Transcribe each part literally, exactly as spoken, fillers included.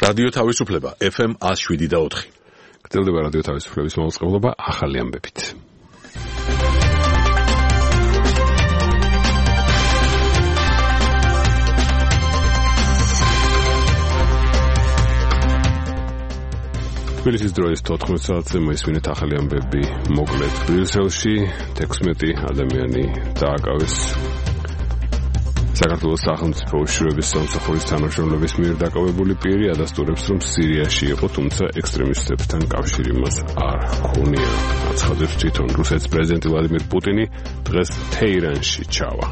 რადიო თავისუფლება ეფ ემ one oh seven და four. გრძელდება რადიო თავისუფლების მაუწყებლობა ახალი ამბებით. თბილისის დროის თოთხმეტ საათზე მოისმინეთ ახალი ამბები. მოკლედ, ბრიუსელში თექვსმეტი ადამიანი დააკავეს საქართველოს სახელმწიფო უშიშროების სამსახურის თანამშრომლების მიერ დაკავებული პირი ადასტურებს, რომ სირიაში იყო, თუმცა ექსტრემისტებთან კავშირი მას არ ჰქონია. აცხადებს თვითონ რუსეთის პრეზიდენტი ვლადიმირ პუტინი დღეს თეირანში ჩავა.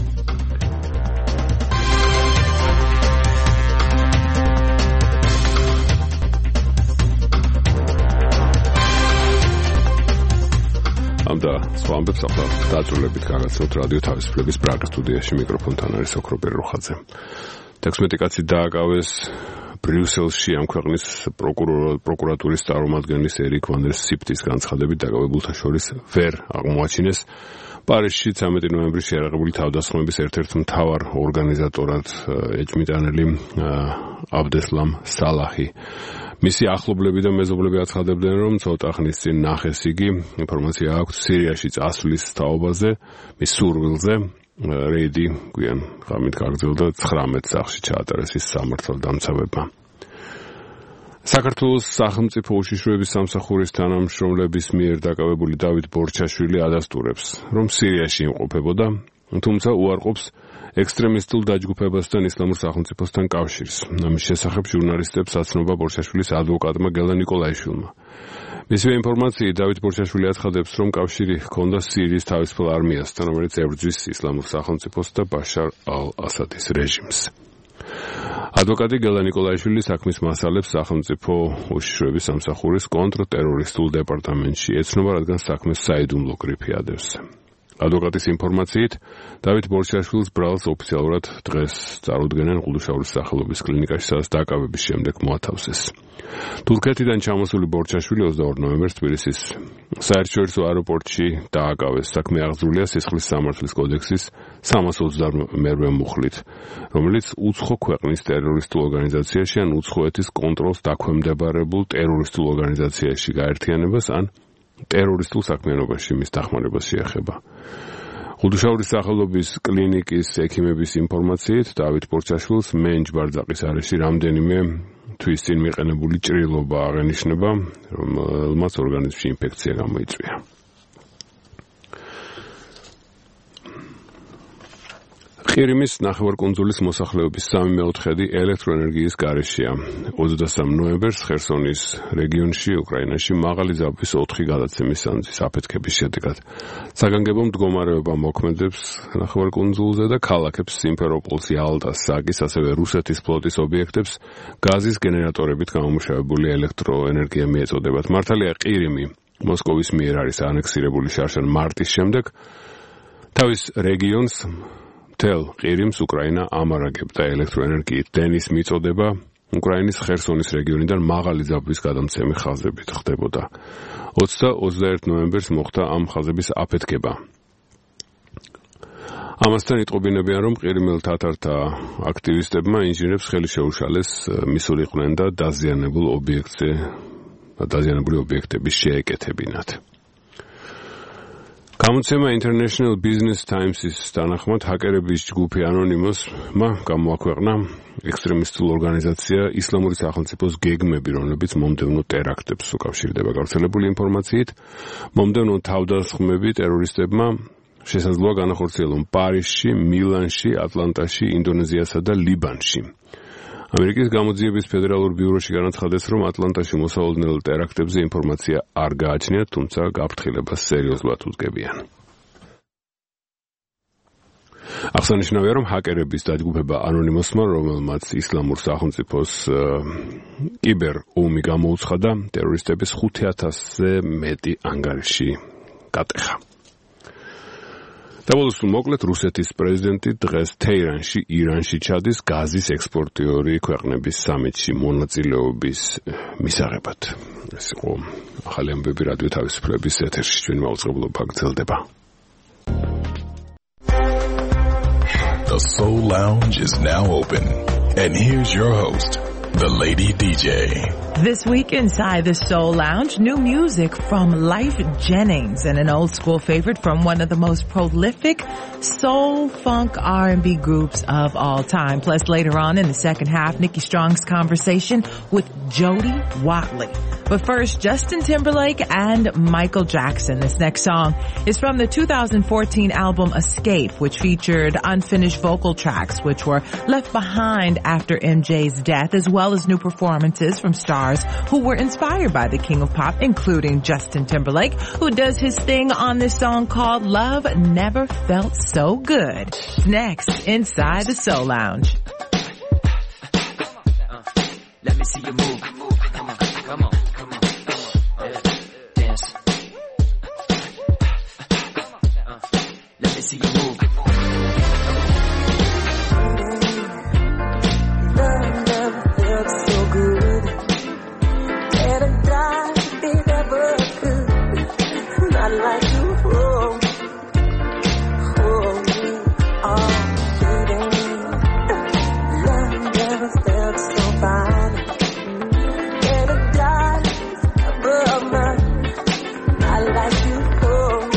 და სხვა ამბებს ახლა დაწვრილებით გაგაცნობთ რადიო თავისუფლების ბრაგის სტუდიაში. მიკროფონთან არის ოქროპერ რუხაძე. თექვსმეტი კაცი დააკავეს ბრიუსელში ამ ქვეყნის პროკურატურის წარმომადგენლის ერიკ ვანდერ სიფტის განცხადებით დაკავებულთა შორის ვერ აღმოაჩინეს. პარიზში ცამეტი ნოემბრის შეიარაღებული თავდასხმების ერთ-ერთ მთავარ ორგანიზატორად ეჭმიტანელი აბდესლამ სალაჰი. მისი ახლობლები და მეზობლები აცხადებდნენ, რომ ცოტა ხნის წინ ნახეს იგი, ინფორმაცია აქვს სირიაში წასვლის თაობაზე, მის სურვილზე. რეიდი გვიან ღამით გაგრძელდა ცხრამეტ სახლში ჩაატარეს ის სამართალდამცავებმა. საქართველოს სახელმწიფო უშიშროების სამსახურის თანამშრომლების მიერ დაკავებული დავით ბორჩაშვილი ადასტურებს, რომ სირიაში იმყოფებოდა, თუმცა უარყოფს ექსტრემისტულ დაჯგუფებასთან ისლამურ სახელმწიფოსთან კავშირს. ამის შესახებ ჟურნალისტებს აცნობა ბორჩაშვილის ადვოკატმა გელა ნიკოლაიშვილმა. მისივე ინფორმაციით დავით ბორჩაშვილი აცხადებს, რომ კავშირი ჰქონდა სირიის თავისუფალ არმიასთან, რომელიც ებრძვის ისლამურ სახელმწიფოს და ბაშარ ალ-ასადის რეჟიმს. ადვოკატი გელა ნიკოლაიშვილი საქმის მასალებს სახელმწიფო უშიშროების სამსახურის კონტრტერორისტულ დეპარტამენტში ეცნობა, რადგან საქმეს საიდუმლო გრიფი ადევს. ადვოკატის ინფორმაციით, დავით ბორჩაშვილს ბრალს ოფიციალურად დღეს წარუდგენენ ყუდუშაურის სახელობის კლინიკაში, სადაც დაკავების შემდეგ მოათავსეს. თურქეთიდან ჩამოსული ბორჩაშვილი ოცდაორ ნოემბერს თბილისის საერთაშორისო აეროპორტში დააკავეს. საქმე აღძრულია სისხლის სამართლის კოდექსის სამას ოცდამერვე მუხლით, რომელიც უცხო ქვეყნის ტერორისტულ ორგანიზაციაში ან უცხოეთის კონტროლს დაქვემდებარებულ ტერორისტულ ორგანიზაციაში გაერთიანებას ან ტერორისტულ საქმიანობაში მის დახმარებას შეეხება. ყუდუშაურის სახელობის კლინიკის ექიმების ინფორმაციით, დავით ბორჩაშვილს მენჯ-ბარძაყის არეში რამდენიმე თვის წინ მიყენებული ჭრილობა აღენიშნება, რომელმაც ორგანიზმში ინფექცია გამოიწვია. ყირიმის ნახევარკუნძულის მოსახლეობის სამი მეოთხედი ელექტროენერგიის გარეშეა. ოცდასამ ნოემბერს ხერსონის რეგიონში, უკრაინაში მაღალი ზამთრის ოთხი გადაცემის სანძვის აფეთქების შედეგად საგანგებო მდგომარეობა მოქმედებს ნახევარკუნძულზე და ქალაქებს სიმფეროპოლს, იალტას, საკის, ასევე რუსეთის ფლოტის ობიექტებს გაზის გენერატორებით გამომუშავებული ელექტროენერგია მიეწოდებათ. მართალია ყირიმი მოსკოვის მიერ არის ანექსირებული შარშან მარტის შემდეგ, თავის რეგიონს მთელ ყირიმს უკრაინა ამარაგებდა ელექტროენერგიით. დენის მიწოდება უკრაინის ხერსონის რეგიონიდან მაღალი ზამთრის გადამცემი ხაზებით ხდებოდა. ოცდა ოცდაერთ ნოემბერს მოხდა ამ ხაზების აფეთქება. ამასთან იტყობინებიან, რომ ყირიმელ თათართა აქტივისტებმა ინჟინერებს ხელი შეუშალეს მისულიყვნენ და დაზიანებულ ობიექტზე დაზიანებული ობიექტების შეეკეთებინათ. გამოცემა International Business Times-ის თანახმად ჰაკერების ჯგუფი Anonymous-მა გამოაქვეყნა ექსტრემისტულ ორგანიზაცია ისლამური სახელმწიფოს გეგმები, რომლებიც მომდევნო ტერაქტებს უკავშირდება. გავრცელებული ინფორმაციით, მომდევნო თავდასხმები ტერორისტებმა შესაძლოა განახორციელონ პარიზში, მილანში, ატლანტაში, ინდონეზიასა და ლიბანში. ამერიკის გამოძიების ფედერალურ ბიუროში განაცხადეს, რომ ატლანტაში მოსალოდნელ ტერაქტებზე ინფორმაცია არ გააჩნიათ, თუმცა გაფრთხილებას სერიოზულად უძგებიან. აღსანიშნავია, რომ ჰაკერების დაჯგუფება Anonymous-მა, რომელმაც ისლამურ სახელმწიფოს კიბერ ომი გამოუცხადა, ტერორისტების ხუთი ათასზე მეტი ანგარიში გატეხა. დაბოლოს თუ მოკლედ, რუსეთის პრეზიდენტი დღეს თეირანში, ირანში ჩადის გაზის ექსპორტიორი ქვეყნების სამიტში მონაწილეობის მისაღებად. ეს იყო ახალი ამბები რადიო თავისუფლების ეთერში. ჩვენ მაუწყებლობა გრძელდება. The Soul Lounge is now open, and here's your host, the Lady D J. This week inside the Soul Lounge, new music from Life Jennings and an old school favorite from one of the most prolific soul, funk, R and B groups of all time. Plus later on in the second half, Nikki Strong's conversation with Jody Watley. But first, Justin Timberlake and Michael Jackson. This next song is from the two thousand fourteen album Escape, which featured unfinished vocal tracks which were left behind after M J's death, as well as new performances from stars who were inspired by the King of Pop, including Justin Timberlake, who does his thing on this song called Love Never Felt So Good. Next, inside the Soul Lounge. Uh, let me see you move. Come on, come on. Let me see you move. Love never felt so good. Can't have died if it ever could. Not like you, oh, oh, oh, baby. Love never felt so fine. Can't have died above mine. Not like you, oh.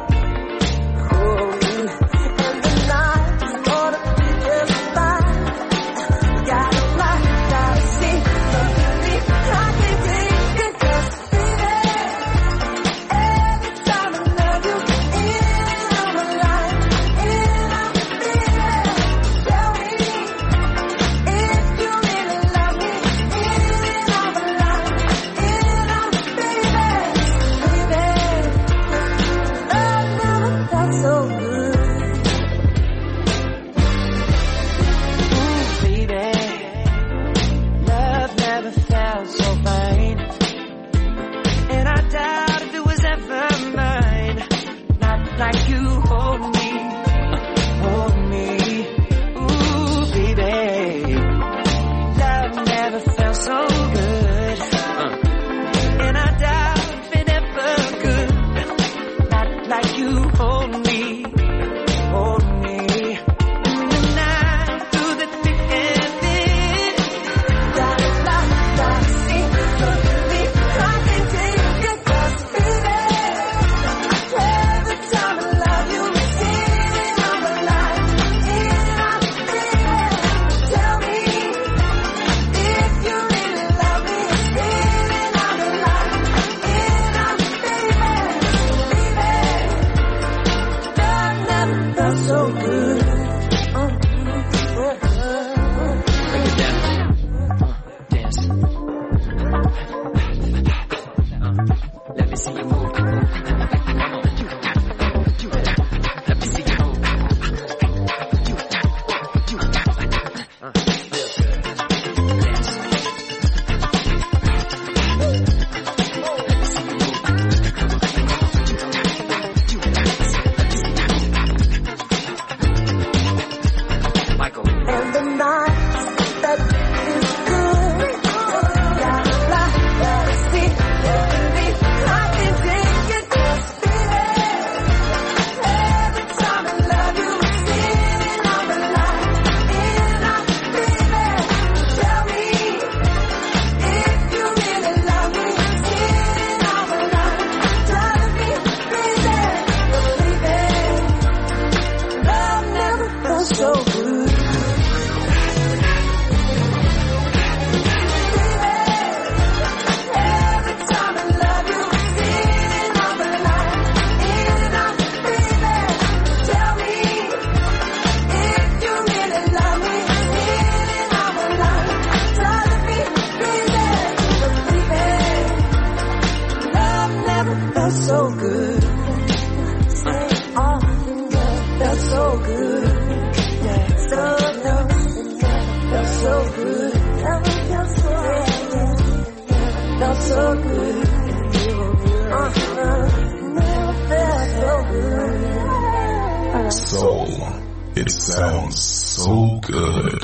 Soul. It sounds so good.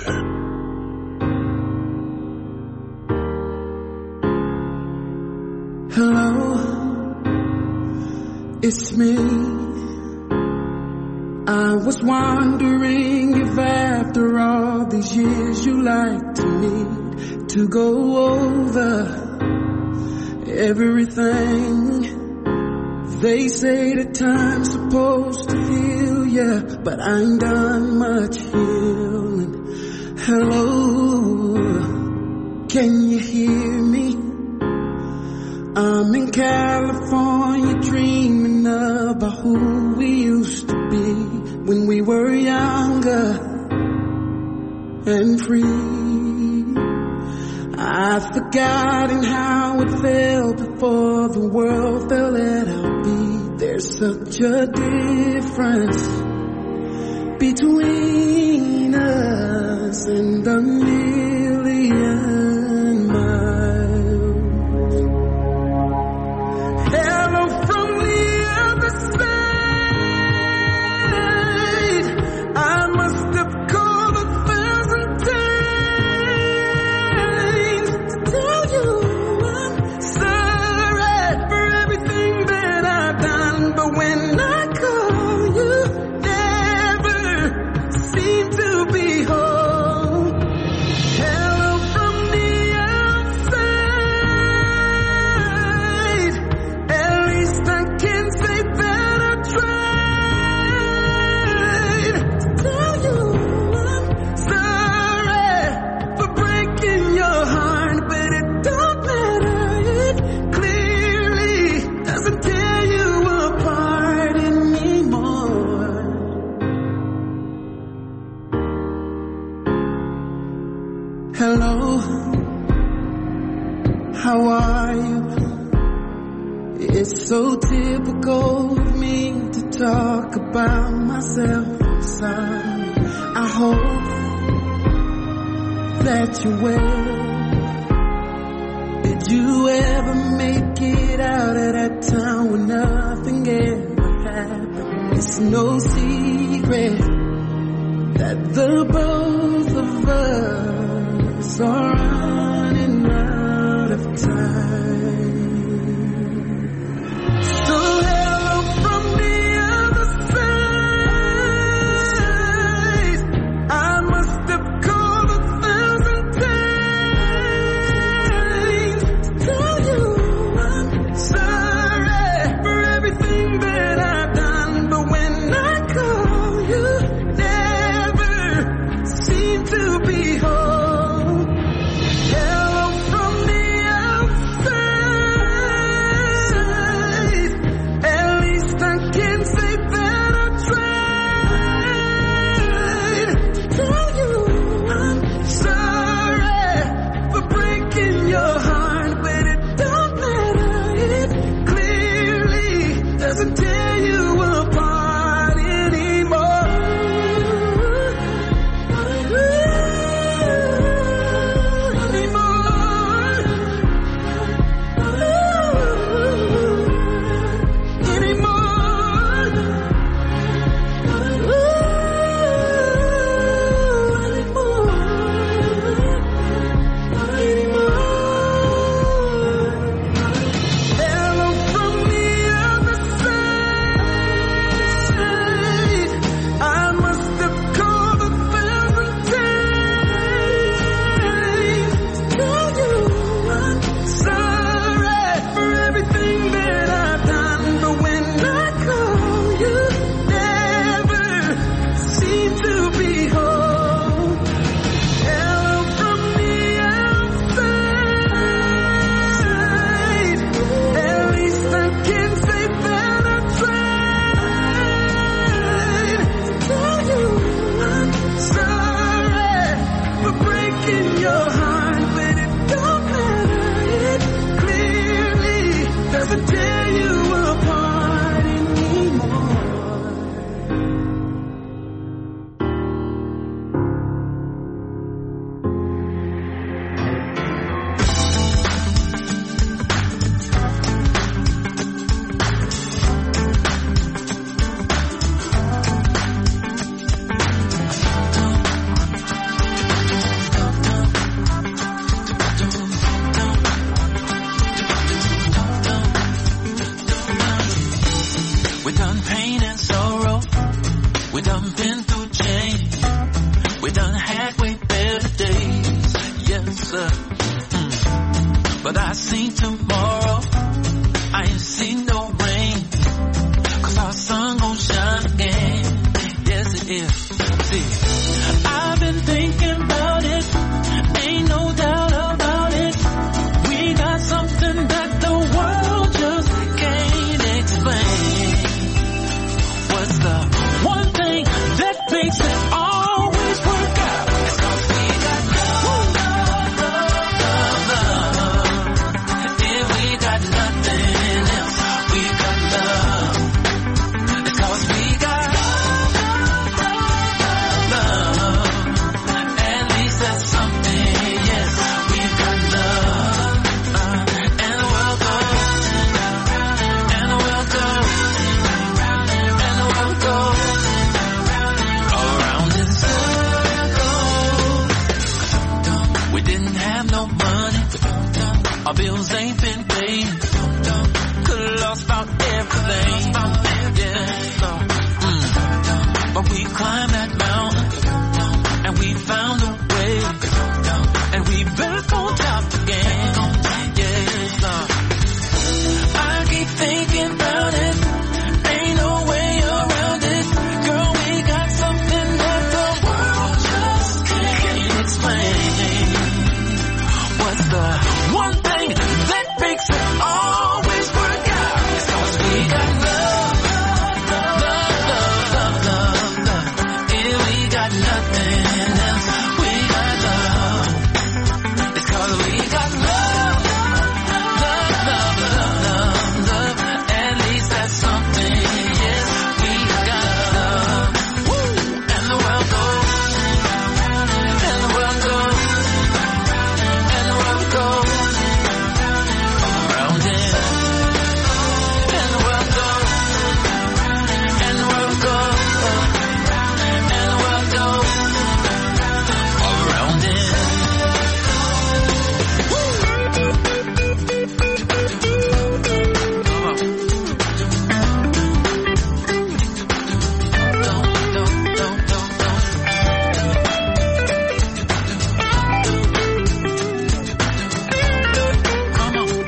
Hello, it's me. I was wondering if after all these years you like to need to go over everything. They say that time's supposed to heal ya, but I ain't done much healing. Hello, can you hear me? I'm in California dreaming about who we used to be when we were younger and free. I've forgotten how it felt before the world fell at our feet. There's such a difference between us and a million miles. Hello from the other side. I must have called a thousand times to tell you I'm sorry for everything that I've done, but when I call you, never seem to be home. Hello from the outside. At least I can say that I tried to tell you I'm sorry for breaking your heart, but it don't matter. It clearly doesn't tear you apart anymore. Hello, how are you? It's so typical of me to talk about myself. I'm sorry. I hope that you're well. Did you ever make it out of that town where nothing ever happened? It's no secret that the both of us are running out of time. So hello from the other side. I must have called a thousand times to tell you I'm sorry for everything that I've done, but when I call you, never seem to be home. Hello from the outside. Yeah, see, I've been thinking about it, ain't no doubt about it. We got something that the world just can't explain. What's the one thing that makes it always work out? It's 'cause we got love, love, love, love. If we got nothing else, we got love. It's 'cause we got love, love, love. At least that's something, yes, we've got love. Uh, and the world goes, and the world goes, and the world goes around in circles. We didn't have no money, our bills ain't been paid. Could've lost about everything, yeah. So, mm. But we climbed that mountain and we found a way, and we back on top again. Yeah, so I keep thinking about it, ain't no way around it. Girl, we got something that the world just can't explain. What's the one thing that makes it always work out? It's 'cause we got love, love, love, love, love, love. If we got nothing else, we got love. It's 'cause we got love, love, love, love, love, love. At least that's something, yes, we got love. Woo! And the world goes, and the world goes, and the world goes around it. And the world goes, and the world goes, and the world goes around it. Come on. Don't, don't, don't, don't, don't. Come on.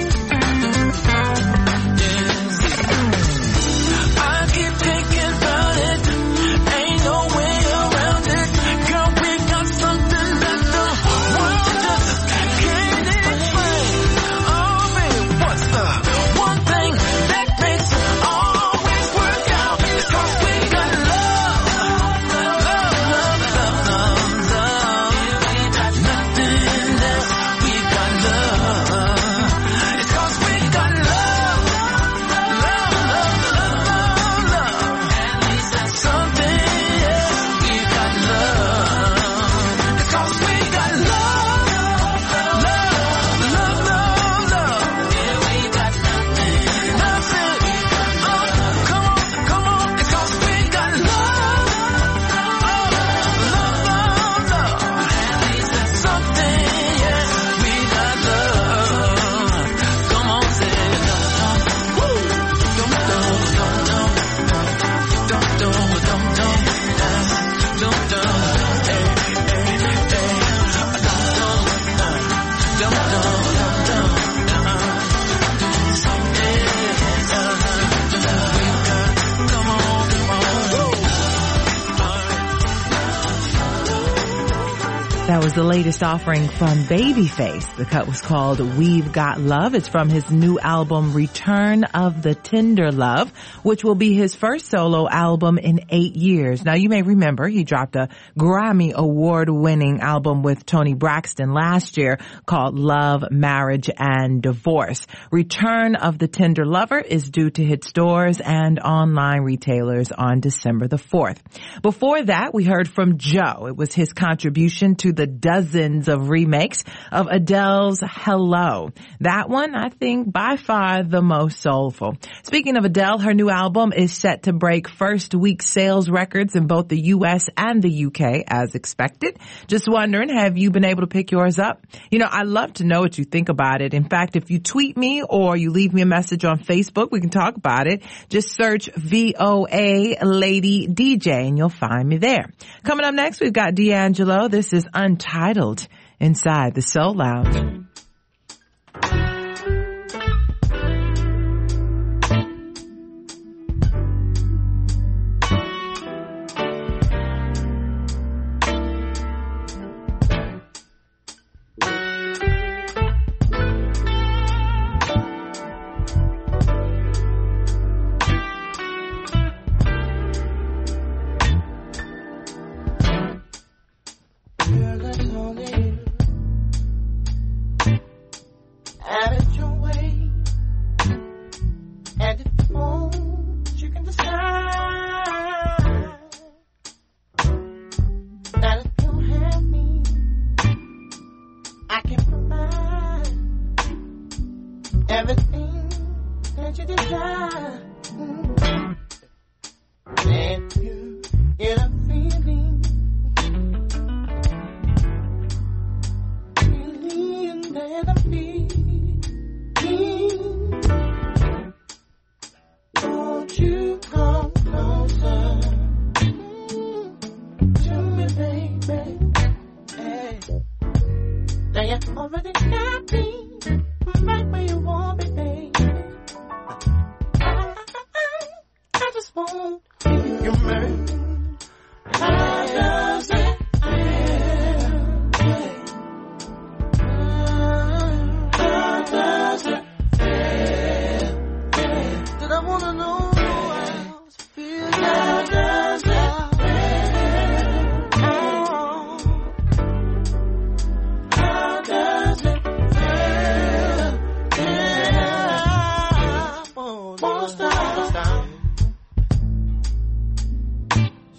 I keep thinking about it, ain't no way around it. Girl, we got something that the world just can't explain. Oh, baby, what's the one thing that makes it always work out? It's 'cause we got love, love, love, love, love, love. We got nothing else, we got love. It's 'cause we got love, love, love, love, love, love. At least that's something, yes, we got love. It's 'cause we got love, love, love, love, love. Yeah, we got nothing, nothing. Oh, come on, come on. It's 'cause we got love, love, love, love. At least that's something, yes, we got love. Come on, say it. Woo! Dum, dum, dum, dum. Dum, dum, dum, dum. Dum, dum. Hey, hey, hey. Dum, dum, uh. Dum, dum, dum, dum. Uh-uh. Something, uh-huh. We got, come on, come on. Woo! All right. That was the latest offering from Babyface. The cut was called We've Got Love. It's from his new album Return of the Tender Love, which will be his first solo album in eight years. Now, you may remember he dropped a Grammy Award-winning album with Toni Braxton last year called Love, Marriage, and Divorce. Return of the Tender Lover is due to hit stores and online retailers on December the fourth. Before that, we heard from Joe. It was his contribution to the dozens of remakes of Adele's Hello. That one, I think, by far the most soulful. Speaking of Adele, her new album is set to break first week sales records in both the U S and the U K as expected. Just wondering, have you been able to pick yours up? You know, I love to know what you think about it. In fact, if you tweet me or you leave me a message on Facebook, we can talk about it. Just search V O A Lady D J and you'll find me there. Coming up next, we've got D'Angelo. This is Untitled inside the Soul Lounge.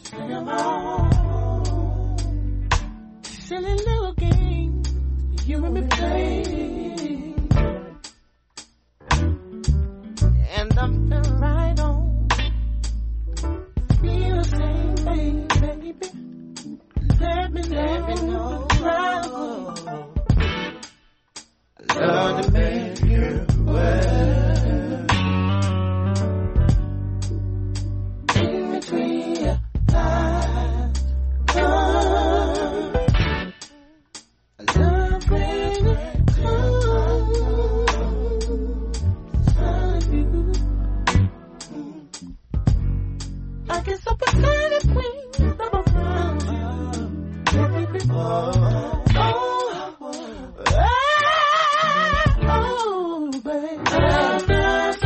Play along. Silly little game you and me play. And I'm feeling right on. Feel the same thing, baby. Let me know. Let me know. Right on. I love to make you well. In between your eyes. Oh, I love when you're close. Inside you. I guess I'll put tiny wings up around you. Baby, oh, oh, oh, oh, baby. I doesn't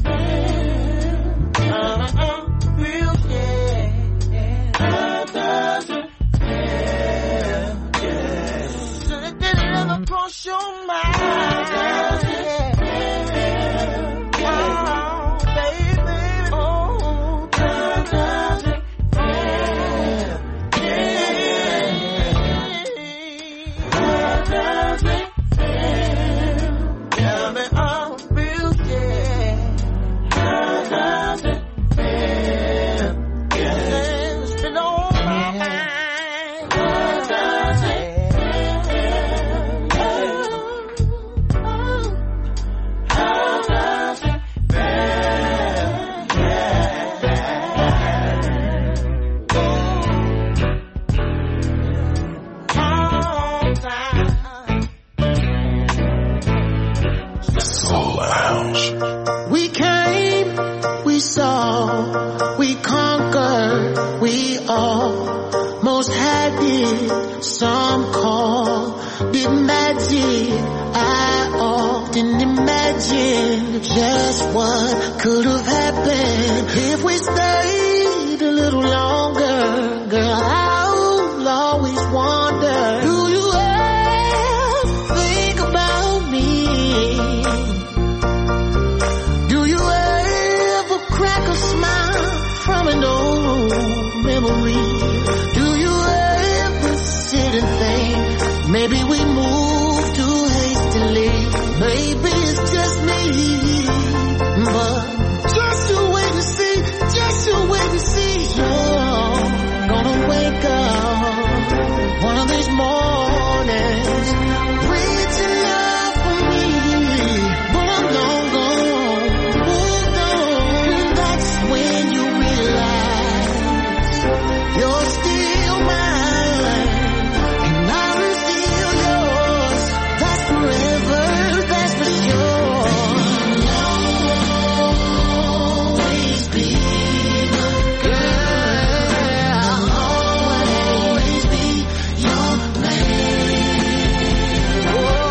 feel, uh, feel, yeah. I doesn't feel, yeah. So that they never cross your mind. I doesn't feel, oh, baby, oh, I doesn't feel, yeah. I doesn't feel, yeah, man, I feel, yeah. I doesn't feel, yeah. It's been on my mind. I doesn't feel, yeah. I doesn't Soul Lounge. We came, we saw, we conquered, we almost had it. Some call it magic. I often imagine just what could have happened if we stayed a little longer. Girl, I'll always wonder, do you ever think about me? Do you ever crack a smile from an old memory? Do you ever sit and think maybe we moved too hastily? Maybe it's just me, but just to wait and see, just to wait and see. You're gonna wake up one of these mornings, reaching out for me, but I'm long gone, moved on. That's when you realize you're still mine, and I'm still yours. That's forever, that's for sure. Always be my girl. I'll always be your man.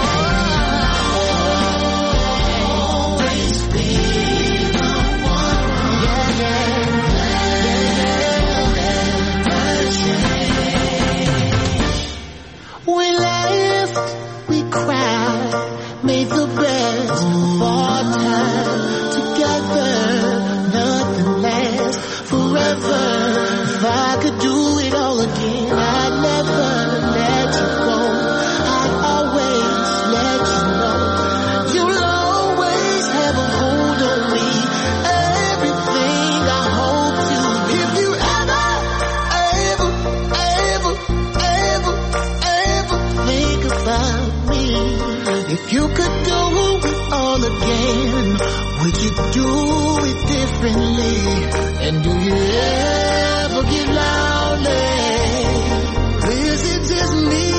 Always be my one. Yeah, yeah, yeah. We laughed, we cried, made the best of our time together. Nothing lasts forever. If I could do it all again, I'd never let you go. I'd always let you know. You'll always have a hold on me. Everything I hope to. If you ever, ever, ever, ever, ever think about me, if you could do it all again, would you do it differently? And do you ever get lonely? Is it just me?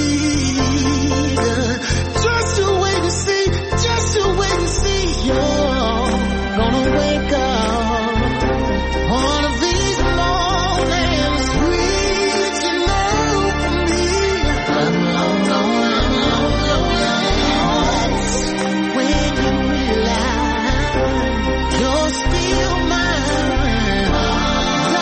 Just to wait and see, just to wait and see. You're gonna wake up one of these mornings, reaching out for me. I'm long gone, I'm long gone. That's when you realize you're still mine.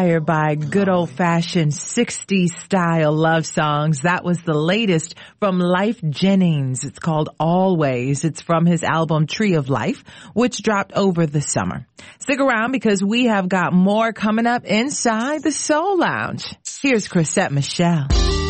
inspired by good old-fashioned sixties style love songs. That was the latest from Lyfe Jennings. It's called Always. It's from his album Tree of Life, which dropped over the summer. Stick around because we have got more coming up inside the Soul Lounge. Here's Chrisette Michele.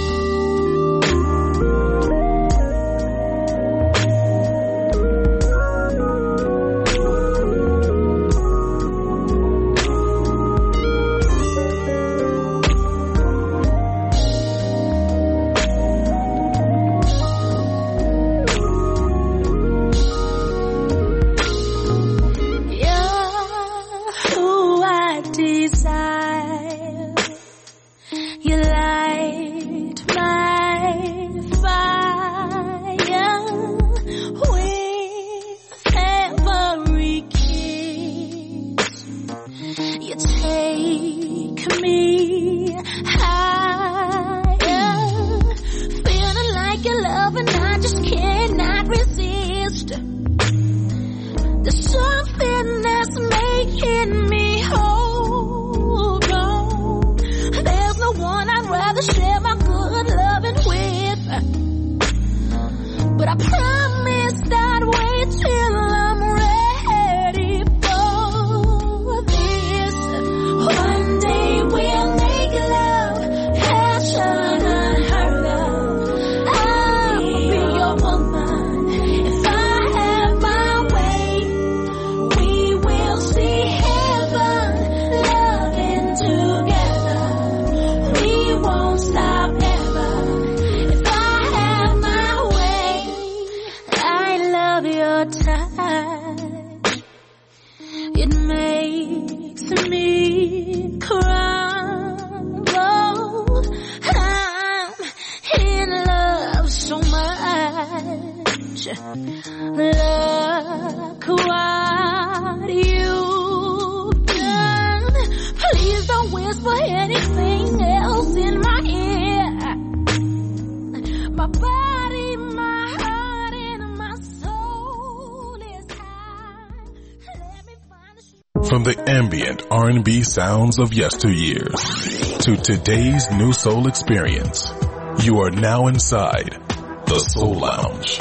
From the ambient R and B sounds of yesteryears to today's new soul experience, you are now inside the Soul Lounge.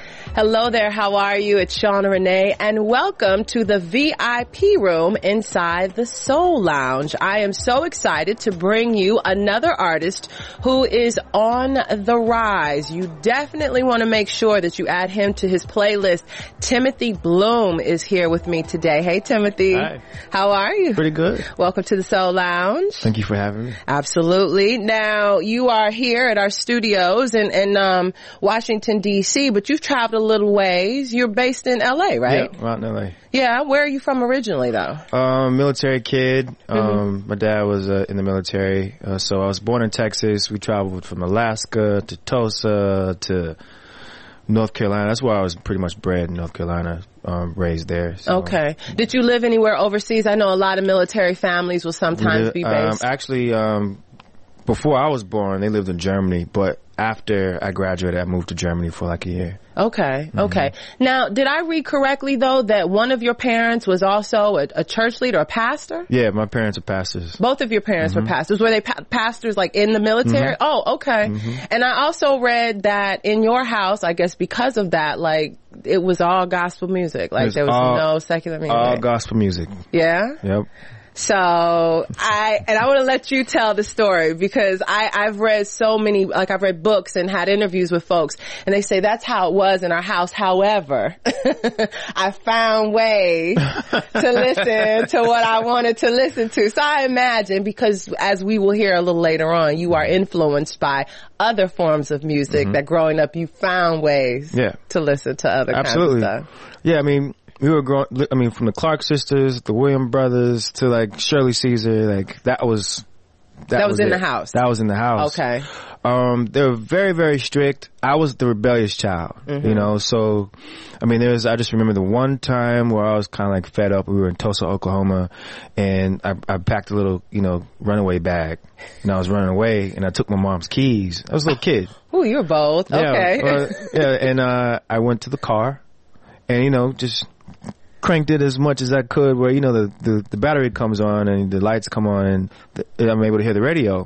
Hello there, how are you? It's Shauna Renee, and welcome to the V I P room inside the Soul Lounge. I am so excited to bring you another artist who is on the rise. You definitely want to make sure that you add him to his playlist. Timothy Bloom is here with me today. Hey, Timothy. Hi. How are you? Pretty good. Welcome to the Soul Lounge. Thank you for having me. Absolutely. Now, you are here at our studios in, in um, Washington, D C, but you've traveled a little ways. You're based in L A, right? Yeah, out in L A. Yeah. Where are you from originally, though? Um, military kid. Um, Mm-hmm. My dad was uh, in the military, uh, so I was born in Texas. We traveled from Alaska to Tulsa to North Carolina. That's where I was pretty much bred in North Carolina, um, raised there. So. Okay. Did you live anywhere overseas? I know a lot of military families will sometimes Live, be based. Um, actually, um, before I was born, they lived in Germany, but after I graduated, I moved to Germany for like a year. Okay, okay. Mm-hmm. Now, did I read correctly, though, that one of your parents was also a, a church leader, a pastor? Yeah, my parents are pastors. Both of your parents Mm-hmm. were pastors. Were they pa- pastors, like, in the military? Mm-hmm. Oh, okay. Mm-hmm. And I also read that in your house, I guess because of that, like, it was all gospel music. Like, It was there was all- no secular music. All gospel music. Yeah? Yep. So I, and I want to let you tell the story because I, I've read so many, like I've read books and had interviews with folks and they say that's how it was in our house. However, I found ways to listen to what I wanted to listen to. So I imagine because as we will hear a little later on, you are influenced by other forms of music Mm-hmm. that growing up you found ways Yeah. to listen to other Absolutely. kinds of stuff. Yeah, I mean, we were growing, I mean, from the Clark sisters, the Williams brothers, to like Shirley Caesar, like that was, that, That was in it. the house. That was in the house. Okay. Um, they were very, very strict. I was the rebellious child, Mm-hmm. you know, so, I mean, there was, I just remember the one time where I was kind of like fed up. We were in Tulsa, Oklahoma, and I, I packed a little, you know, runaway bag, and I was running away, and I took my mom's keys. I was a little kid. Ooh, you were bold. Yeah, Okay. uh, yeah, and, uh, I went to the car, and, you know, just cranked it as much as I could where, you know, the, the, the battery comes on and the lights come on and the, I'm able to hear the radio.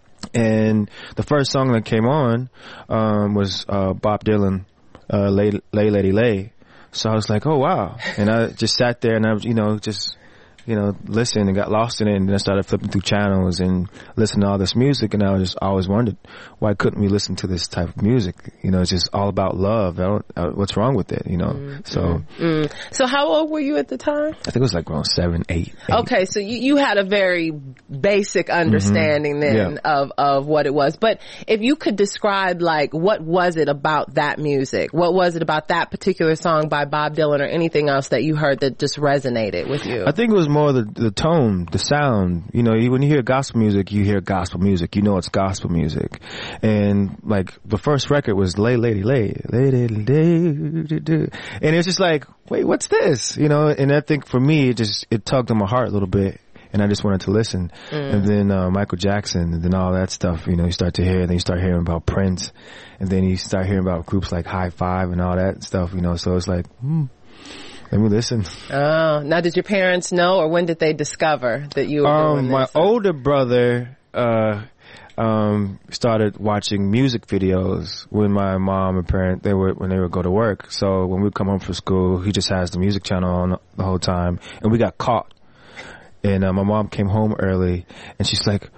And the first song that came on, um, was, uh, Bob Dylan, uh, Lay, Lay Lady Lay. So I was like, oh wow. And I just sat there and I was, you know, just, you know, listened and got lost in it, and then I started flipping through channels and listening to all this music, and I was just always wondered, why couldn't we listen to this type of music? You know, it's just all about love. I don't, uh, what's wrong with it, you know? Mm-hmm. So, mm. So how old were you at the time? I think it was like around seven, eight. eight. Okay, so you, you had a very basic understanding mm-hmm. then yeah. of, of what it was. But if you could describe, like, what was it about that music? What was it about that particular song by Bob Dylan or anything else that you heard that just resonated with you? I think it was more the, the tone, the sound. You know, you, when you hear gospel music, you hear gospel music. You know it's gospel music. And, like, the first record was Lay Lady Lay. Lay Lady Lay. And it's just like, wait, what's this? You know, and I think for me, it just, it tugged on my heart a little bit. And I just wanted to listen. Mm. And then, uh, Michael Jackson, and then all that stuff, you know, you start to hear, and then you start hearing about Prince. And then you start hearing about groups like High Five and all that stuff, you know, so it's like, hmm. Let me listen. Oh, now did your parents know, or when did they discover that you were um, doing this? My older brother, uh, um, started watching music videos when my mom and parent, they would, when they would go to work. So when we come home from school, he just has the music channel on the whole time, and we got caught. And, uh, my mom came home early, and she's like,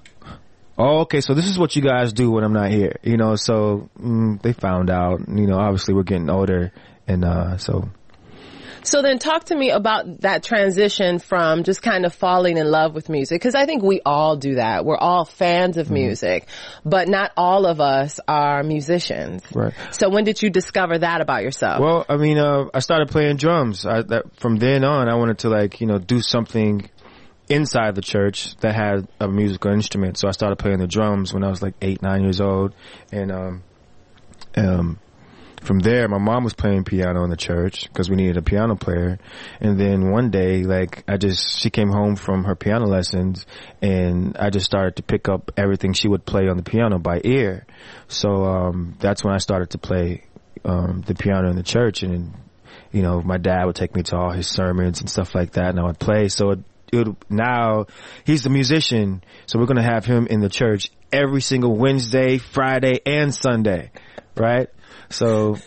oh, okay, so this is what you guys do when I'm not here. You know, so, mm, they found out, you know, obviously we're getting older, and, uh, so. So then talk to me about that transition from just kind of falling in love with music, because I think we all do that. We're all fans of mm-hmm. music, but not all of us are musicians. Right. So when did you discover that about yourself? Well, I mean, uh, I started playing drums. I, that, from then on, I wanted to, like, you know, do something inside the church that had a musical instrument. So I started playing the drums when I was like eight, nine years old. And, um, um, from there, my mom was playing piano in the church because we needed a piano player. And then one day, like, I just, she came home from her piano lessons, and I just started to pick up everything she would play on the piano by ear. So, um, that's when I started to play, um, the piano in the church. And, you know, my dad would take me to all his sermons and stuff like that, and I would play. So it, it would, now he's the musician. So we're going to have him in the church every single Wednesday, Friday, and Sunday. Right? So,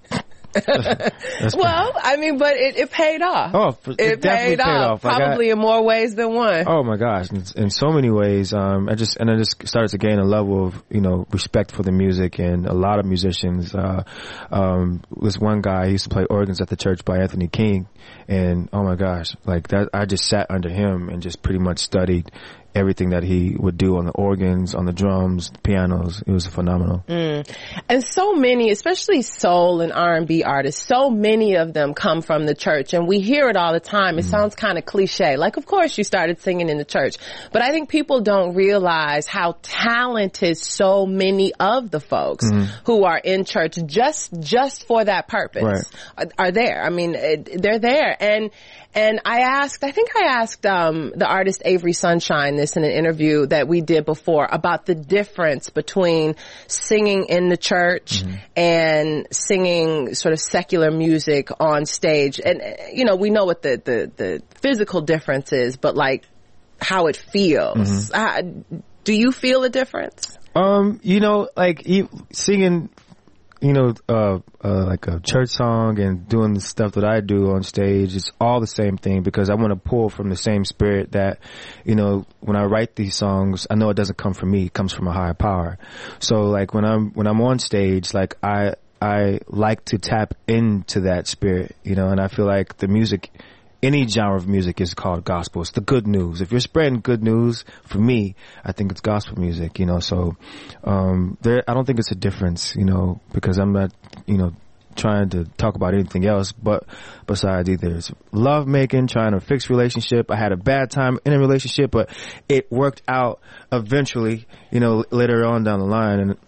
well, I mean, but it, it paid off. Oh, it, it definitely paid, paid off, off. probably got, in more ways than one. Oh my gosh, in, in so many ways. Um, I just and I just started to gain a level of, you know, respect for the music, and a lot of musicians. Uh, um, this one guy, he used to play organs at the church by Anthony King, and oh my gosh, like that, I just sat under him and just pretty much studied everything that he would do on the organs, on the drums, the pianos. It was phenomenal. Mm. And so many, especially soul and R and B artists, so many of them come from the church, and we hear it all the time. It mm. sounds kind of cliche. Like, of course you started singing in the church, but I think people don't realize how talented so many of the folks mm. who are in church just, just for that purpose right. are, are there. I mean, it, they're there. And, And I asked, I think I asked um the artist Avery Sunshine this in an interview that we did before about the difference between singing in the church mm-hmm. and singing sort of secular music on stage. And, you know, we know what the, the, the physical difference is, but like how it feels. Mm-hmm. Uh, do you feel a difference? Um, you know, like singing, you know, uh, uh, like a church song and doing the stuff that I do on stage, it's all the same thing, because I want to pull from the same spirit that, you know, when I write these songs, I know it doesn't come from me, it comes from a higher power. So like when I'm, when I'm on stage, like I, I like to tap into that spirit, you know, and I feel like the music, any genre of music is called gospel. It's the good news. If you're spreading good news, for me, I think it's gospel music, you know, so, um, there, I don't think it's a difference, you know, because I'm not, you know, trying to talk about anything else, but besides either it's love making, trying to fix relationship. I had a bad time in a relationship, but it worked out eventually, you know, later on down the line. And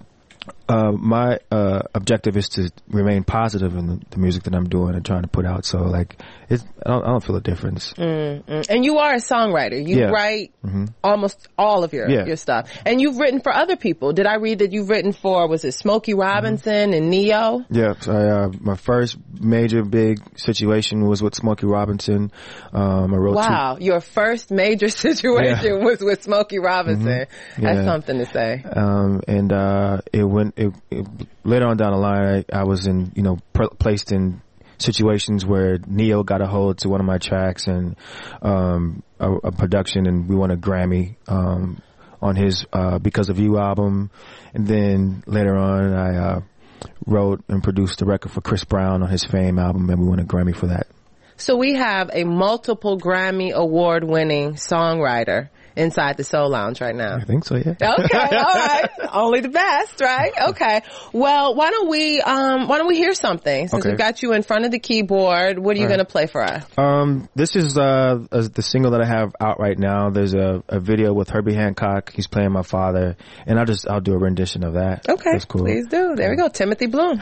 Uh, my uh, objective is to remain positive in the, the music that I'm doing and trying to put out. So, like, it's, I, don't, I don't feel a difference. Mm-hmm. And you are a songwriter. You yeah. write mm-hmm. almost all of your yeah. your stuff. And you've written for other people. Did I read that you've written for, was it Smokey Robinson mm-hmm. and Neo? Yeah. So, uh, my first major big situation was with Smokey Robinson. Um, I wrote wow. Two- your first major situation yeah. was with Smokey Robinson. Mm-hmm. That's yeah. something to say. Um, and uh, it went. It, it, later on down the line, I, I was in, you know, pr- placed in situations where Neo got a hold to one of my tracks and um, a, a production, and we won a Grammy um, on his uh, Because of You album. And then later on, I uh, wrote and produced a record for Chris Brown on his Fame album, and we won a Grammy for that. So we have a multiple Grammy award winning songwriter inside the Soul Lounge right now. I think so, yeah. Okay, all right. Only the best, right? Okay. Well, why don't we um why don't we hear something? Since okay. we've got you in front of the keyboard, what are you right. going to play for us? Um, this is uh, uh the single that I have out right now. There's a, a video with Herbie Hancock. He's playing my father, and I'll just I'll do a rendition of that. Okay, that's cool. Please do. There we go, Timothy Bloom.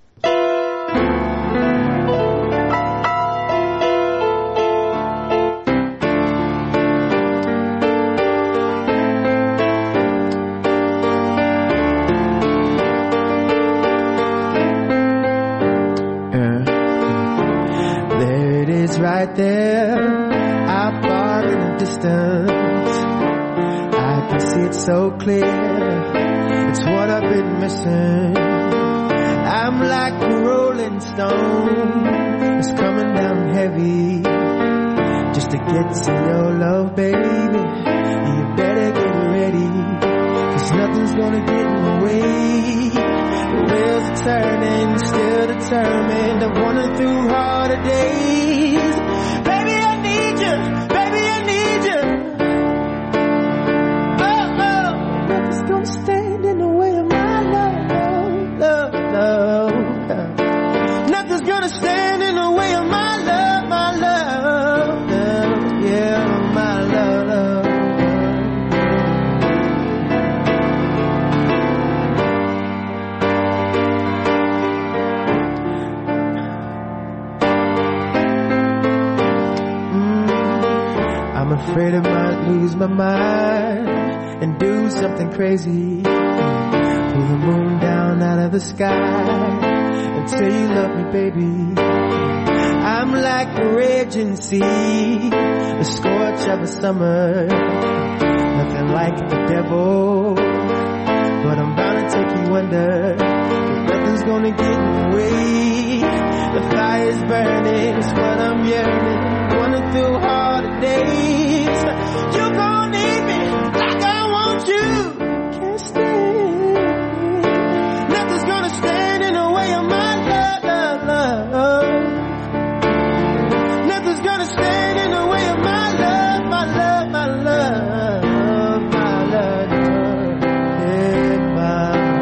Right there, out far in the distance, I can see it so clear. It's what I've been missing. I'm like a rolling stone that's coming down heavy, just to get to your love, baby. You better get ready, 'cause nothing's gonna get in the way. The wheels are turning, still determined. I'm running through harder days. Baby, I need you. Baby, I need you. Oh, oh. Nothing's gonna stand in the way of my love, love, love. Nothing's gonna stand in the way of my love, my love, love. Yeah, my love, love. I'm afraid I might lose my mind and do something crazy. Pull the moon down out of the sky and tell you love me, baby. I'm like a raging sea, the scorch of a summer. Nothing like the devil, but I'm bound to take you under. 'Cause nothing's gonna get in the way. The fire's burning, it's what I'm yearning. Running through harder days. You gon' need me like I want you. Can't stand. Nothing's gonna stand in the way of my love, love, love. Nothing's gonna stand in the way of my love, my love, my love, my love, yeah, my love.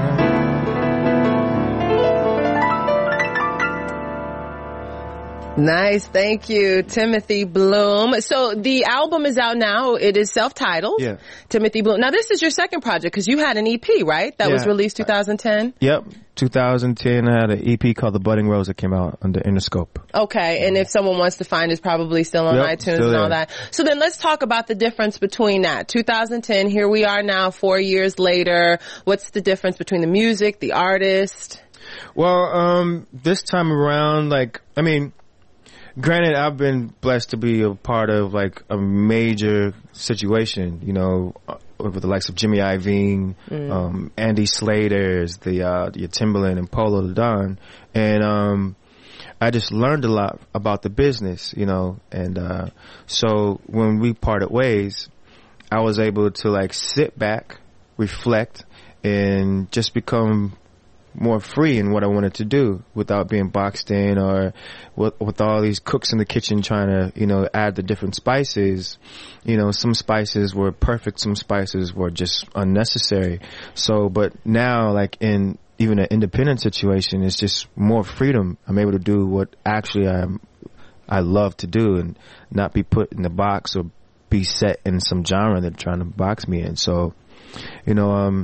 Nice. Thank you, Timothy Bloom. So the album is out now. It is self-titled. Yeah. Timothy Bloom. Now this is your second project because you had an E P, right? That yeah. was released twenty ten? Yep. twenty ten, I had an E P called The Budding Rose that came out under Interscope. Okay. And if someone wants to find it, it's probably still on yep, iTunes still and all there. that. So then let's talk about the difference between that. twenty ten, here we are now, four years later. What's the difference between the music, the artist? Well, um, this time around, like, I mean, granted, I've been blessed to be a part of like a major situation, you know, with the likes of Jimmy Iovine, mm. um, Andy Slater's, the uh, your Timbaland and Polo the Don, and um, I just learned a lot about the business, you know, and uh, so when we parted ways, I was able to like sit back, reflect, and just become more free in what I wanted to do without being boxed in or with, with all these cooks in the kitchen trying to, you know, add the different spices. You know, some spices were perfect, some spices were just unnecessary. So, but now, like in even an independent situation, it's just more freedom. I'm able to do what actually I I love to do and not be put in the box or be set in some genre they're trying to box me in. So, you know, um,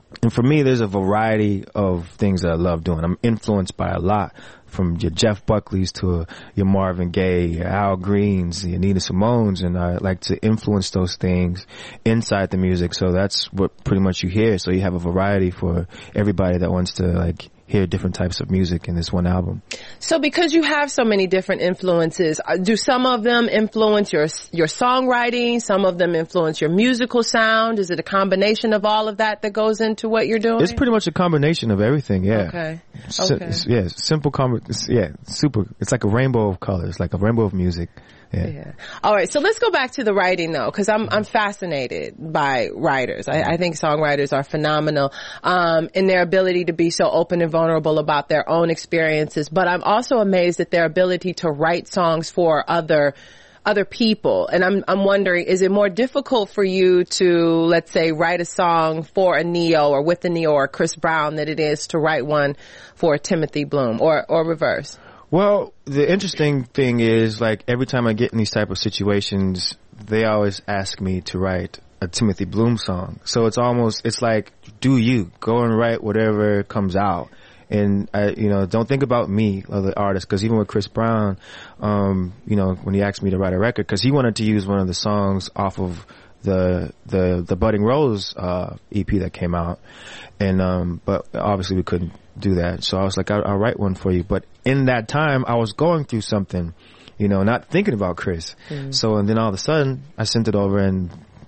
and for me, there's a variety of things that I love doing. I'm influenced by a lot, from your Jeff Buckley's to your Marvin Gaye, your Al Greens, your Nina Simone's, and I like to influence those things inside the music. So that's what pretty much you hear. So you have a variety for everybody that wants to like hear different types of music in this one album. So because you have so many different influences, uh, do some of them influence your your songwriting? Some of them influence your musical sound? Is it a combination of all of that that goes into what you're doing? It's pretty much a combination of everything, yeah. Okay. S- Okay. s- yeah, simple, com- it's- yeah, super. It's like a rainbow of colors, like a rainbow of music. Yeah. Yeah. All right. So let's go back to the writing though, because I'm I'm fascinated by writers. I, I think songwriters are phenomenal um, in their ability to be so open and vulnerable about their own experiences. But I'm also amazed at their ability to write songs for other other people. And I'm I'm wondering, is it more difficult for you to, let's say, write a song for a Neo or with a Neo or Chris Brown than it is to write one for Timothy Bloom, or or reverse? Well, the interesting thing is, like, every time I get in these type of situations, they always ask me to write a Timothy Bloom song. So it's almost, it's like, do you go and write whatever comes out. And I, you know, don't think about me or the artist, because even with Chris Brown, um, you know, when he asked me to write a record, because he wanted to use one of the songs off of the the the Budding Rose uh E P that came out, and um but obviously we couldn't do that, so I was like, I'll, I'll write one for you. But in that time I was going through something, you know, not thinking about Chris. Mm. So and then all of a sudden I sent it over and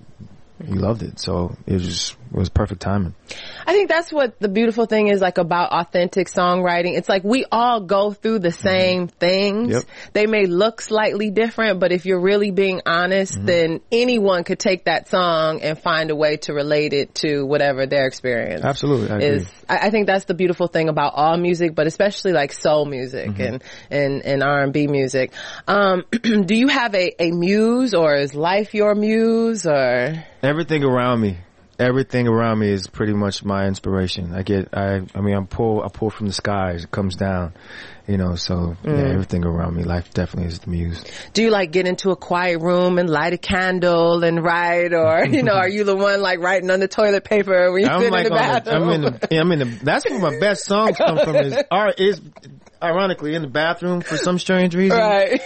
he loved it, so it was just, it was perfect timing. I think that's what the beautiful thing is, like, about authentic songwriting. It's like we all go through the same mm-hmm. things. Yep. They may look slightly different, but if you're really being honest, mm-hmm. then anyone could take that song and find a way to relate it to whatever their experience Absolutely, I is. agree. I, I think that's the beautiful thing about all music, but especially like soul music mm-hmm. and, and, and R and B music. Um, do you have a, a muse, or is life your muse, or? Everything around me. Everything around me is pretty much my inspiration. I get, I, I mean, I'm pull, I pull from the skies. It comes down, you know, so yeah, mm. everything around me. Life definitely is the muse. Do you like get into a quiet room and light a candle and write, or, you know, are you the one like writing on the toilet paper when you I'm sit like in the bathroom? The, I'm in the, I'm in the, that's where my best songs come from is, art is ironically in the bathroom for some strange reason. Right.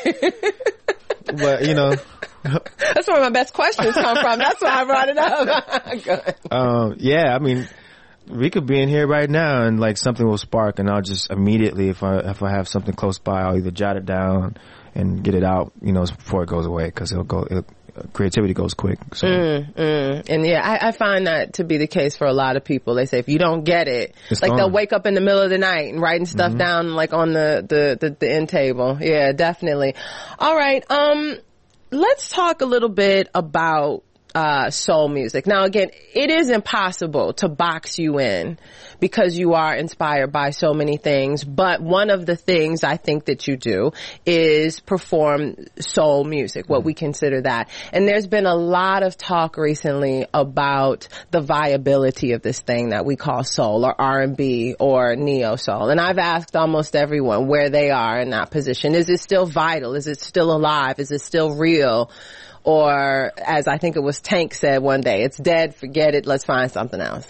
But, you know. That's where my best questions come from. That's why I brought it up. Good. Um, yeah, I mean, we could be in here right now and like something will spark, and I'll just immediately, if I if I have something close by, I'll either jot it down and get it out, you know, before it goes away, because it'll go. It'll, creativity goes quick. So. Mm, mm. And yeah, I, I find that to be the case for a lot of people. They say if you don't get it, it's like gone. They'll wake up in the middle of the night and writing stuff mm-hmm. down like on the, the, the, the end table. Yeah, definitely. All right. Um, let's talk a little bit about uh soul music. Now again, it is impossible to box you in because you are inspired by so many things, but one of the things I think that you do is perform soul music, what we consider that. And there's been a lot of talk recently about the viability of this thing that we call soul, or R and B, or neo soul. And I've asked almost everyone where they are in that position. Is it still vital? Is it still alive? Is it still real? Or, as I think it was Tank said one day, it's dead, forget it, let's find something else.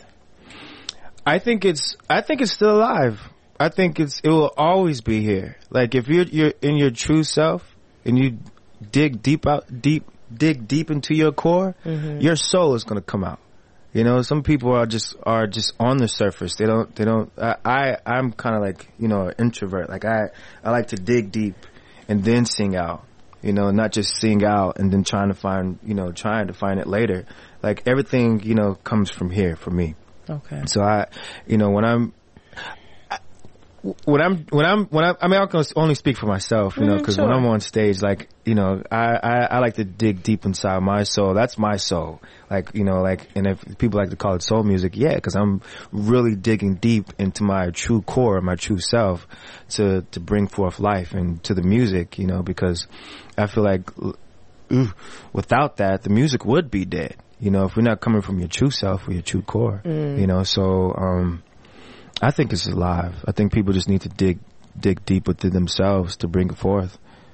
I think it's, I think it's still alive. I think it's, it will always be here. Like, if you're, you're in your true self and you dig deep out, deep, dig deep into your core, mm-hmm. your soul is gonna come out. You know, some people are just, are just on the surface. They don't, they don't, I, I I'm kinda like, you know, an introvert. Like, I, I like to dig deep and then sing out. You know, not just sing out and then trying to find, you know, trying to find it later. Like, everything, you know, comes from here for me. Okay. So I, you know, when I'm, I, when I'm, when I'm, when I, I mean, I can only speak for myself, you know, because mm, sure. when I'm on stage, like, you know, I, I, I like to dig deep inside my soul. That's my soul. Like, you know, like, and if people like to call it soul music, yeah, because I'm really digging deep into my true core, my true self, to, to bring forth life and to the music, you know, because I feel like, ooh, without that, the music would be dead. You know, if we're not coming from your true self or your true core, mm. you know, so, um, I think it's alive. I think people just need to dig, dig deep within themselves to bring it forth.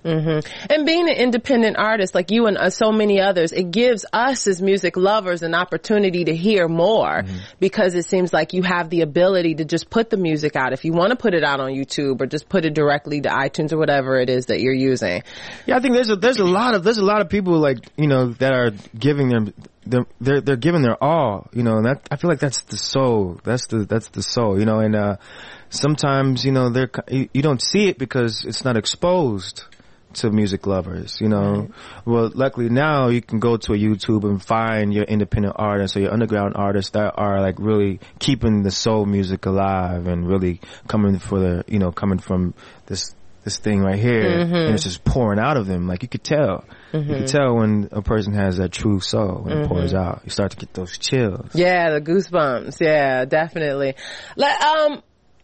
Mm-hmm. And being an independent artist like you and uh, so many others, it gives us as music lovers an opportunity to hear more mm-hmm. because it seems like you have the ability to just put the music out. If you want to put it out on YouTube or just put it directly to iTunes or whatever it is that you're using. Yeah, I think there's a, there's a lot of, there's a lot of people like, you know, that are giving them, they're, they're, they're giving their all, you know, and that, I feel like that's the soul. That's the, that's the soul, you know, and, uh, sometimes, you know, they're, you, you don't see it because it's not exposed to music lovers, you know. Mm-hmm. Well, luckily now you can go to a YouTube and find your independent artists or your underground artists that are like really keeping the soul music alive and really coming for the, you know, coming from this, this thing right here mm-hmm. and it's just pouring out of them. Like you could tell. Mm-hmm. You can tell when a person has that true soul when mm-hmm. it pours out. You start to get those chills. Yeah, the goosebumps. Yeah, definitely. Like, um,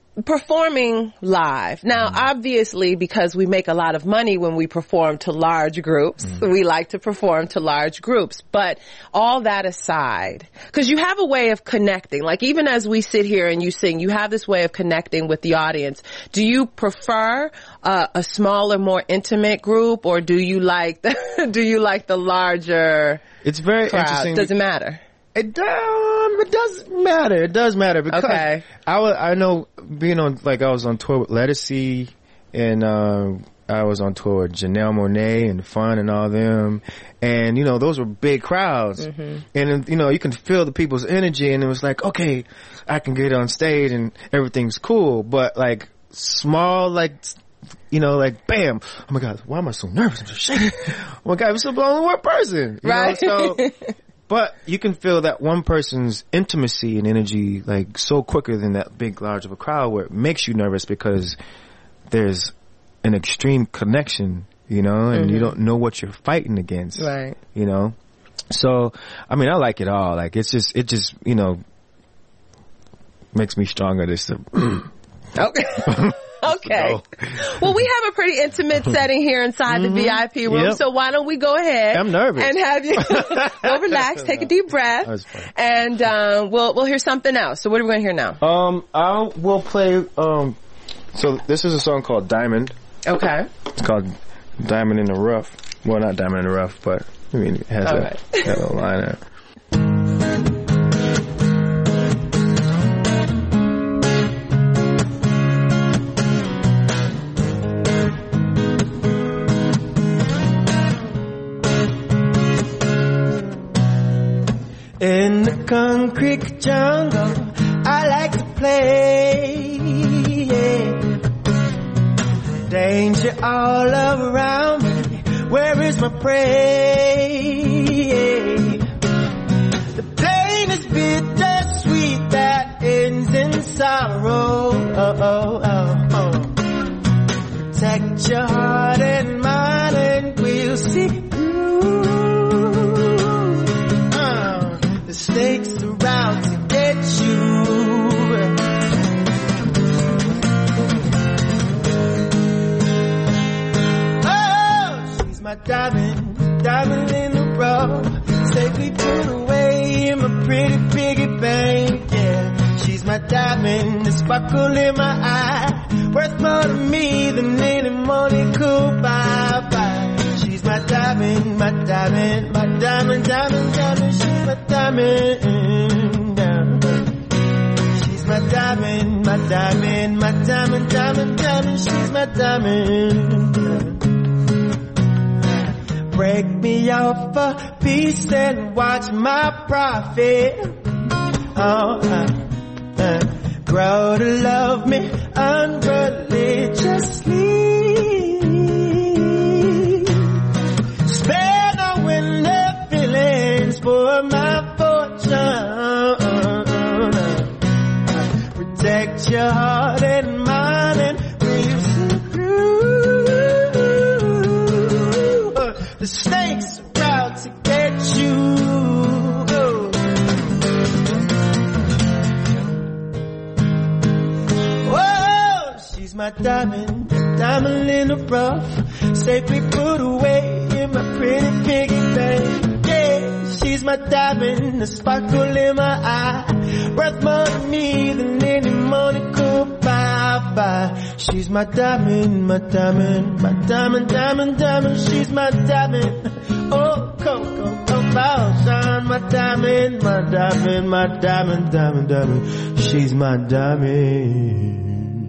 performing live. Now, mm-hmm. obviously, because we make a lot of money when we perform to large groups, mm-hmm. we like to perform to large groups. But all that aside, because you have a way of connecting, like even as we sit here and you sing, you have this way of connecting with the audience. Do you prefer uh, a smaller, more intimate group, or do you like the, do you like the larger It's very crowd? interesting. Does it matter? It, um, it does matter. It does matter because okay. I, w- I know being on, like I was on tour with Lettucey and, uh, I was on tour with Janelle Monáe and Fun and all them. And, you know, those were big crowds. Mm-hmm. And, you know, you can feel the people's energy and it was like, okay, I can get on stage and everything's cool. But like small, like, you know, like, bam. Oh my God, why am I so nervous? I'm just shaking. Oh my God, I'm still the only one person. You right. know, so. But you can feel that one person's intimacy and energy like so quicker than that big, large of a crowd where it makes you nervous because there's an extreme connection, you know, and mm-hmm. you don't know what you're fighting against. Right. You know? So, I mean, I like it all. Like, it's just, it just, you know, makes me stronger. This, okay. Okay. Well, we have a pretty intimate setting here inside mm-hmm. the V I P room, yep. so why don't we go ahead? I'm nervous. And have you go relax, take a deep breath, and um, we'll we'll hear something else. So what are we going to hear now? Um, I will play. Um, so this is a song called Diamond. Okay. It's called Diamond in the Rough. Well, not Diamond in the Rough, but I mean it has that, right. that little line there. In the concrete jungle, I like to play, yeah. Danger all around me, where is my prey, yeah. The pain is bittersweet that ends in sorrow, oh, oh, oh, oh. Protect your heart and mind and we'll see through. The snakes are out to get you. Oh, she's my diamond, diamond in the rough. Safely put away in my pretty piggy bank. Yeah, she's my diamond, the sparkle in my eye. Worth more to me than any money could buy. buy. She's my diamond, my diamond, my diamond, diamond, diamond. She's my diamond, diamond. She's my diamond, my diamond, my diamond, diamond, diamond. She's my diamond. Break me off a piece and watch my profit. Oh, uh, uh, grow to love me unreligiously. For my fortune, protect your heart and mind and we'll see through. The snakes are out to get you. Oh, she's my diamond, diamond in the rough, safely put away in my pretty piggy bank. She's my diamond, the sparkle in my eye. Worth more to me than any money could buy. buy. lie. She's my diamond, my diamond, my diamond, diamond, diamond. She's my diamond. Oh, come, come, come out, shine, my diamond, my diamond, my diamond, diamond, diamond. She's my diamond.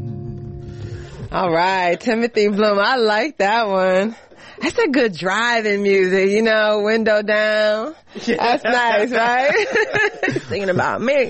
All right, Timothy Bloom. I like that one. That's a good driving music, you know, window down. That's nice, right? Thinking about me.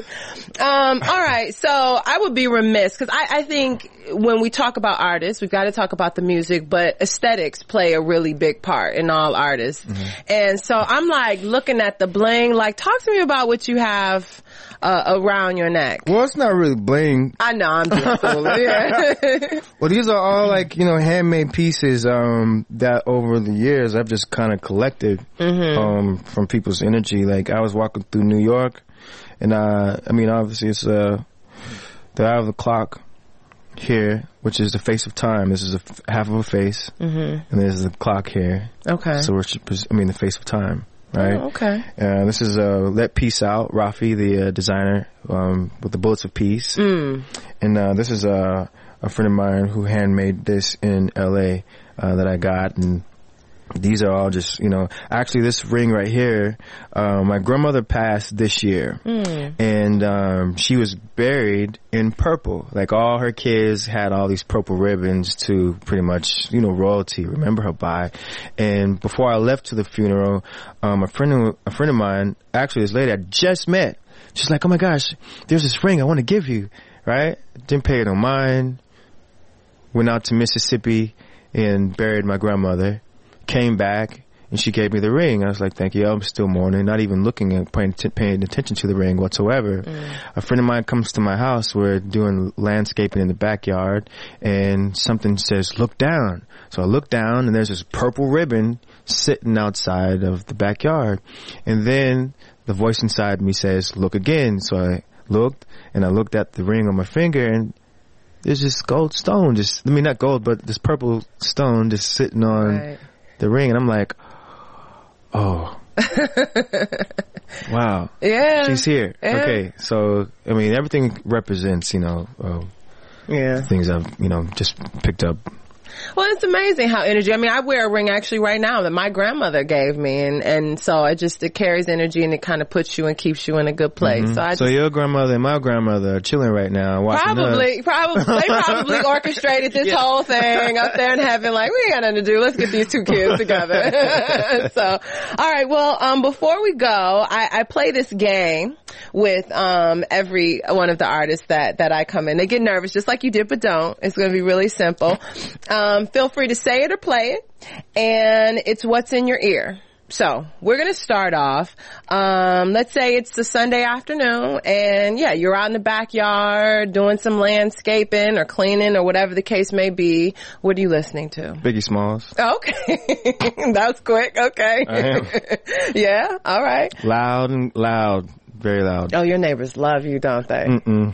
Um, all right, so I would be remiss because I, I think when we talk about artists, we've got to talk about the music, but aesthetics play a really big part in all artists. Mm-hmm. And so I'm like looking at the bling, like talk to me about what you have uh, around your neck. Well, it's not really bling. I know, I'm just fooling. Yeah. Well, these are all like, you know, handmade pieces um, that over the years I've just kind of collected mm-hmm. um, from people's energy. Like I was walking through New York and uh, I mean, obviously it's uh, the eye of the clock here, which is the face of time. This is a f- half of a face, mm-hmm. and there's the clock here. Okay. So which I mean, the face of time, right? Oh, okay. Uh, this is uh, Let Peace Out, Rafi, the uh, designer, um, with the bullets of peace. Mm. And uh, this is uh, a friend of mine who handmade this in L A uh, that I got, and these are all just, you know, actually this ring right here, uh, my grandmother passed this year. Mm. And, um, she was buried in purple. Like all her kids had all these purple ribbons to pretty much, you know, royalty, remember her by. And before I left to the funeral, um, a friend of, a friend of mine, actually this lady I just met, she's like, oh my gosh, there's this ring I want to give you, right? Didn't pay it no mind. Went out to Mississippi and buried my grandmother. Came back and she gave me the ring. I was like, thank you. I'm still mourning, not even looking at paying, t- paying attention to the ring whatsoever. Mm. A friend of mine comes to my house. We're doing landscaping in the backyard and something says, look down. So I look down and there's this purple ribbon sitting outside of the backyard. And then the voice inside me says, look again. So I looked and I looked at the ring on my finger and there's this gold stone, just, I mean, not gold, but this purple stone just sitting on right. the ring. And I'm like, oh, wow. Yeah. She's here. Yeah. Okay. So, I mean, everything represents, you know, uh, yeah. things I've, you know, just picked up. Well, it's amazing how energy, I mean, I wear a ring actually right now that my grandmother gave me. And, and so it just, it carries energy and it kind of puts you and keeps you in a good place. Mm-hmm. So, I so just, your grandmother and my grandmother are chilling right now. Watching probably, us. probably, they probably orchestrated this yeah. whole thing up there in heaven. Like, we ain't got nothing to do. Let's get these two kids together. So, all right. Well, um, before we go, I, I play this game with, um, every one of the artists that, that I come in. They get nervous just like you did, but don't. It's going to be really simple. Um, feel free to say it or play it. And it's what's in your ear. So we're going to start off. Um, let's say it's a Sunday afternoon and yeah, you're out in the backyard doing some landscaping or cleaning or whatever the case may be. What are you listening to? Biggie Smalls. Okay. That was quick. Okay. I am. Yeah. All right. Loud and loud. Very loud. Oh, your neighbors love you, don't they? Mm-mm.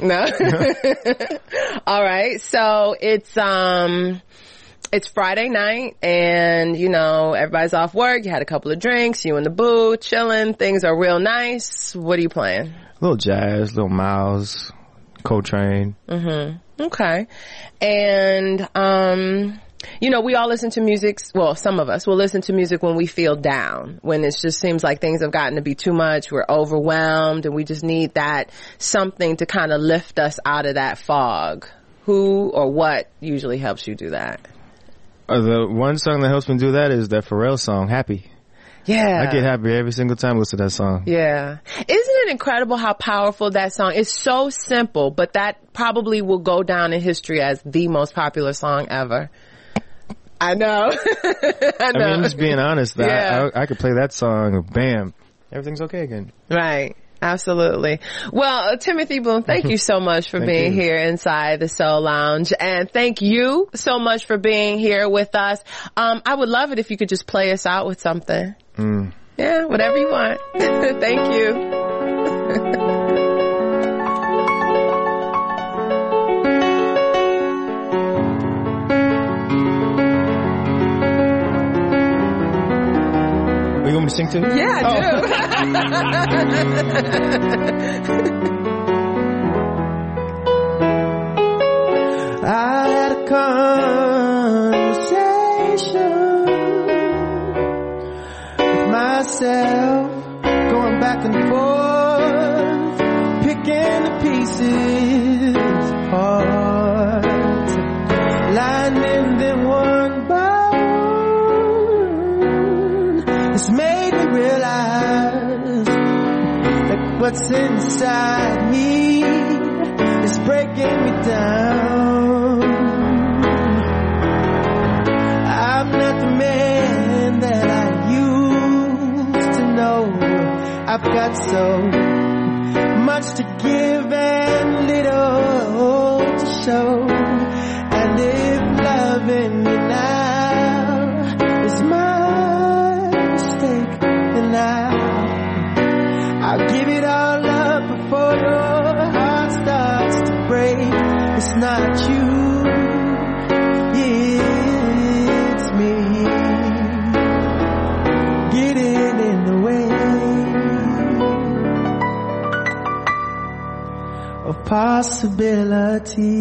No. All right. So it's, um, it's Friday night and, you know, everybody's off work. You had a couple of drinks, you in the booth, chilling. Things are real nice. What are you playing? A little jazz, little Miles, Coltrane. Mm-hmm. Okay. And, um, you know, we all listen to music. Well, some of us will listen to music when we feel down, when it just seems like things have gotten to be too much. We're overwhelmed and we just need that something to kind of lift us out of that fog. Who or what usually helps you do that? Uh, the one song that helps me do that is that Pharrell song, Happy. Yeah. I get happy every single time I listen to that song. Yeah. Isn't it incredible how powerful that song is? So simple, but that probably will go down in history as the most popular song ever. I know. I know. I mean, I'm just being honest. Yeah. I, I, I could play that song, bam, everything's okay again. Right. Absolutely. Well, uh, Timothy Bloom, thank you so much for being you. here inside the Soul Lounge. And thank you so much for being here with us. Um, I would love it if you could just play us out with something. Mm. Yeah, whatever you want. Thank you. You want me to sing too? Yeah, I do. I had a conversation with myself, going back and forth, picking the pieces apart, lining them one by one. It's made me realize that what's inside me is breaking me down. I'm not the man that I used to know. I've got so much to give and little to show. And if loving you now is my mistake, then I'll, I'll give it all up before your heart starts to break. It's not you, it's me getting in the way of possibility.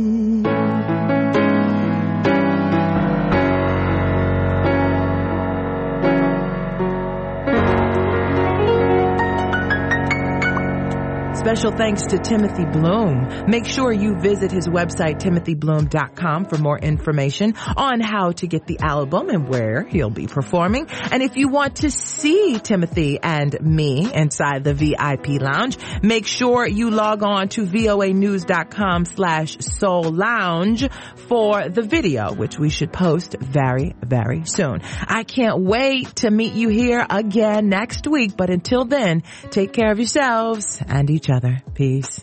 Special thanks to Timothy Bloom. Make sure you visit his website, timothy bloom dot com, for more information on how to get the album and where he'll be performing. And if you want to see Timothy and me inside the V I P lounge, make sure you log on to voa news dot com slash soul lounge for the video, which we should post very, very soon. I can't wait to meet you here again next week. But until then, take care of yourselves and each other. Peace.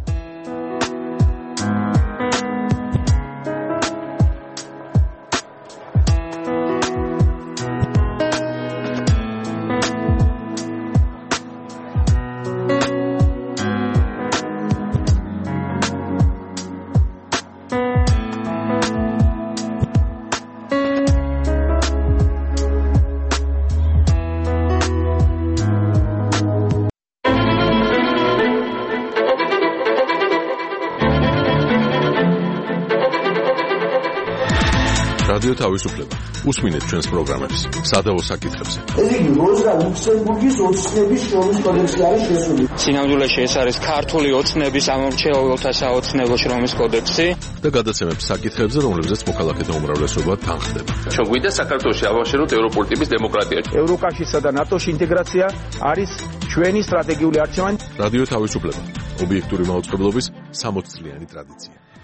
რადიო თავისუფლება. უსმინეთ ჩვენს პროგრამებს. სადავო საკითხებზე. ეს იგი როზა ლუქსემბურგის ოცნების შრომის კოდექსი არის შესული. სინამდვილეში ეს არის ქართული ოცნების ამომრჩეველთა საოცნებო შრომის კოდექსი და გადაცემებს საკითხებზე, რომლებზეც მოქალაქეთა უმრავლესობა თანხდება. ჩვენ გვინდა საქართველოში ავაშენოთ ევროპული ტიპის დემოკრატია. ევროკავშირსა და ნატოში ინტეგრაცია არის ჩვენი სტრატეგიული არჩევანი. რადიო თავისუფლება. ობიექტური მაუწყებლობის სამოცწლიანი ტრადიცია.